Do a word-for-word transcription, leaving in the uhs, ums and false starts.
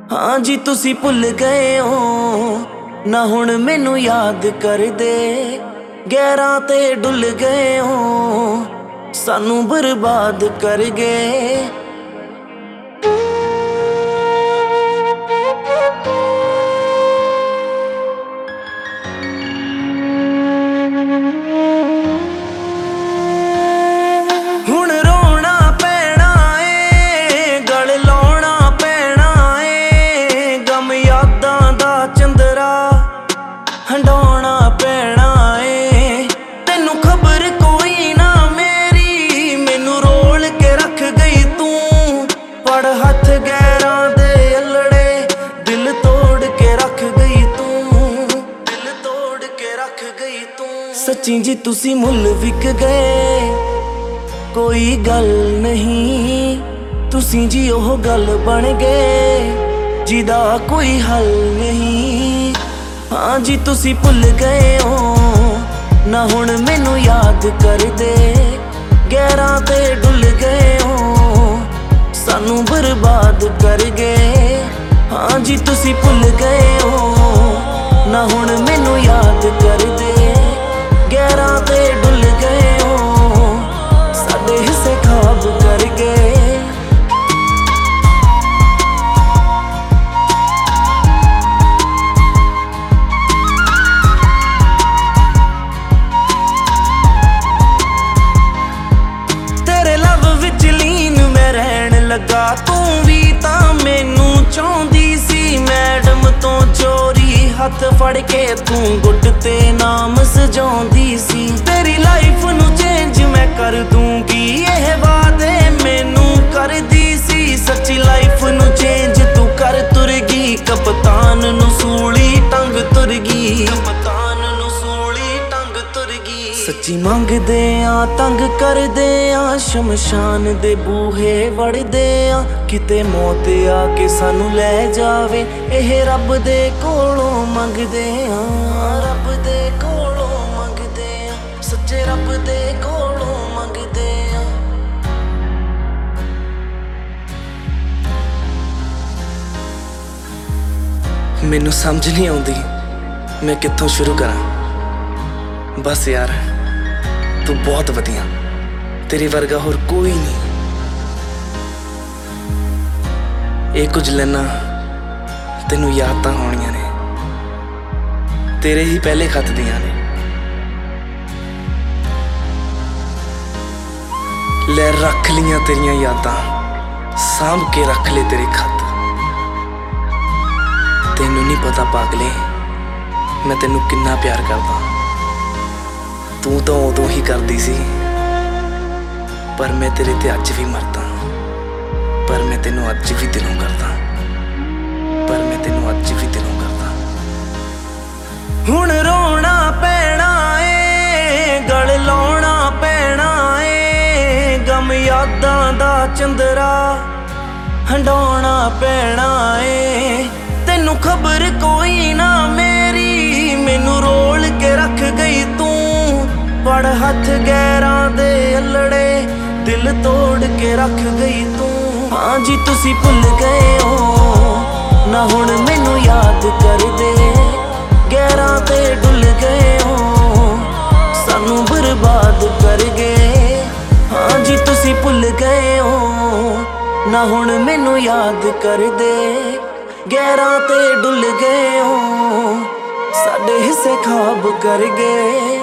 हाँ जी तुसी भुल गए हो ना हुण मैनू याद कर दे। गैरां ते डुल गए हो सानू बर्बाद कर गए। हुण रोना पैना ए गल लाउणा पैना ए गम यादां दा चंदरा हंडौणा पैना ए। तैनू खबर कोई ना मेरी मैनू रोल के रख गई तू। फड़ हथ गैरां दे अल्लड़े दिल तोड़ के रख गई तू। दिल तोड़ के रख गई तू। सच्ची जी तुसी मुल विक गए कोई गल नहीं। तुसी जी ओह गल बन गए जिदा कोई हल नहीं। हाँ जी तुसी भुल गए हो ना हुण मैनू याद कर दे। गैरां ते डुल गए हो सानू बर्बाद कर गए। हाँ जी तुसी भुल गए हो ना हुण मैनू याद कर दे। गैरां ते डुल गए हो साडे हिस्से खाब कर गए। तेरे लव विच लीन मैं रहन लगा तू भी तां मैनू चाहुंदी सी। मैडम तो चोरी हथ फड़ के तू गुट ते नाम सजाउंदी सी। तेरी लाइफ नू चेंज मैं कर दूंगी यह वादे मैनू कर दी सी। सच्ची लाइफ नू चेंज तू कर तुरगी कप्तान नू सूली टंग तुरगी। कप्तान नू सूली टंग तुरगी। सच्ची मंगदे आ तंग करदे आ शमशान दे बूहे वड़दे आ। किते मौत आके सानू लै जावे एह रब दे कोलों मंगदे आ। रब दे कोलों मंगदे आ सच्चे रब दे कोलों मंगदे आ। मैनू समझ नहीं आउंदी मैं कित्थों शुरू करा। बस यार तू बहुत वधिया तेरे वर्गा होर कोई नहीं। ये कुछ लैना तेनू याद तां होणियां ने तेरे ही पहले खत दियां ने। ले रख लियां तेरियां यादां सांभ के रख ले तेरे खत। तेनू नहीं पता पागले मैं तेनू किन्ना प्यार करदा। तू तो उदों ही करदी सी पर मैं तेरे ते अज भी मरदा। पर मैं तेनू अज भी दिलों करदा। पर मैं तेनू अज भी दिलों करदा। हुण रोना पैना ए गल लाउणा पैना ए गम यादां दा चंदरा हंडौणा पैना ए। तैनू खबर कोई ना मेरी मैनू रोल के रख गई तू। फड़ हथ गैरां दे अल्लड़े दिल तोड़ के रख गई तू। हाँ जी तुसी भुल गए हो ना हुण मैनू याद कर दे। गैरां ते डुल गए हो सानू बर्बाद कर गए। हाँ जी तुसी भुल गए हो ना हुण मैनू याद कर दे। गैरां ते डुल गए हो साडे हिस्से खाब कर गए।